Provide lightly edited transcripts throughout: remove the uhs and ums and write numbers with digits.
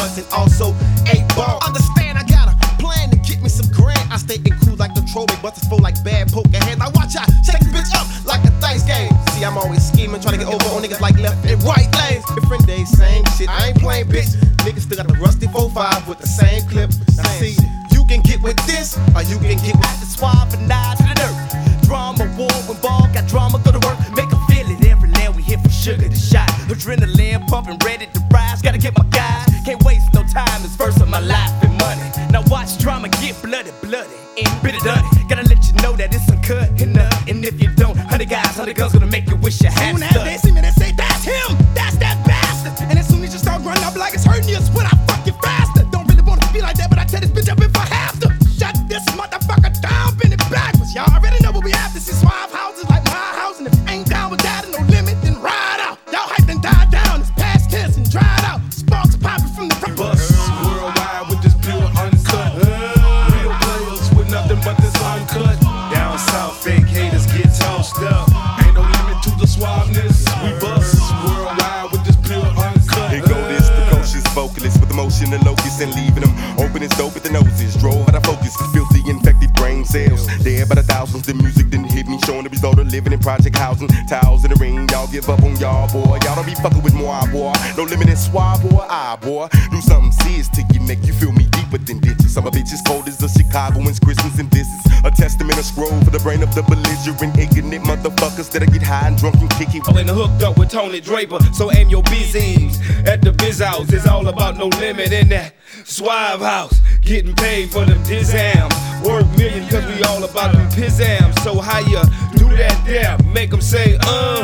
blunts and also 8 ball. Understand, I got a plan to get me some grand. I stay in cool like the throwback busters full like bad poker hands. Now watch out, shake this bitch up like a Thanksgiving. See, I'm always scheming, trying to get over on niggas like left and right lanes. Different days, same shit. I ain't playing bitch. Niggas still got the rusty 4.5 with the same clip. Now see, you can get with this, or you can get with the swab and nod to the dirt. Drama war when ball got drama, go to work. Make them feel it every land we hit from sugar to shot. Adrenaline pumping, ready to rise. Gotta get my guys, can't waste no time. It's first of my life and money. Now watch drama get bloody, and bitter done. Gotta let you know that it's uncut enough. And if you don't, 100 guys, 100 guns gonna make you wish you had stuff. Soon as they see me, they say, that's him, that's that bastard. And as soon as you start running up like it's hurting you, it's when I fuck you faster. Don't really wanna be like that, but I tell this bitch up if I have to. Shut this motherfucker down, bend it backwards. Y'all already know what we have to see. Suave houses like my house, and if you ain't down with that and no limit, then ride out. Y'all hype and die down, it's past tense and dried out. Sparks popping from the front. Bust worldwide with this pure uncut. Real players with nothing but this uncut. Down south, fake haters get tossed up. Ain't no limit to the suaveness. We bust worldwide with this pure uncut. Here go this precocious vocalist with emotion and locust and leaving them open as dope at the noses. Drove out of focus with filthy infected brain cells. Dead by the thousands, the music didn't hit me, showing the result of living in project housing. Towels in the ring, y'all give up on y'all, boy. Y'all don't be fucking with moi, boy. No limit in swab, boy, boy. Do something serious to you, make you feel me deeper than ditches. Some of bitches cold as the Chicagoans, Christmas, and this is a testament, a scroll for the brain of the belligerent, ignorant motherfuckers that'll get high and drunk and kick it. And hooked up with Tony Draper, so aim your BZs at the biz house. It's all about no limit in that suave house. Getting paid for them dizams. Worth million cause we all about them pizzams. So how you do that there? Make them say,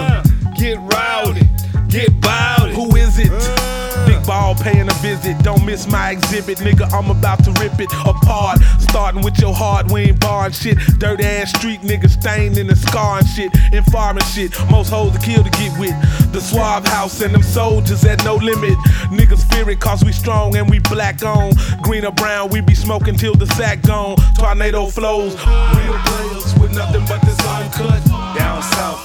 get rowdy, get bowdy. Who is it? Big ball paying a visit. Don't miss my exhibit, nigga. I'm about to rip it apart. Starting with your heart, we ain't barring shit. Dirty ass street niggas stained in the scar and shit. And farming shit. Most hoes to kill to get with. The Suave House and them soldiers at no limit. Niggas fear it cause we strong and we black on. Green or brown, we be smoking till the sack gone. Tornado flows. Real players with nothing but this uncut. Down south.